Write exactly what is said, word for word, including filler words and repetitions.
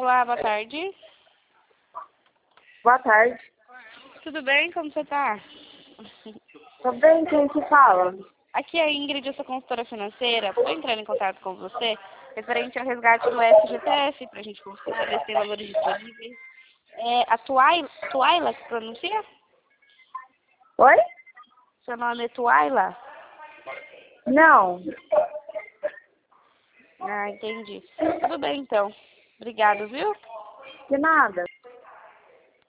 Olá, boa tarde. Boa tarde. Tudo bem? Como você tá? Tô bem, quem que fala? Aqui é a Ingrid, eu sou consultora financeira. Estou entrando em contato com você referente ao resgate do S G T F, para a gente conseguir saber se tem valores disponíveis. É a Tuaila, Tuaila que pronuncia? Oi? Seu nome é Tuaila? Não. Ah, entendi. Tudo bem, então. Obrigado, viu? De nada.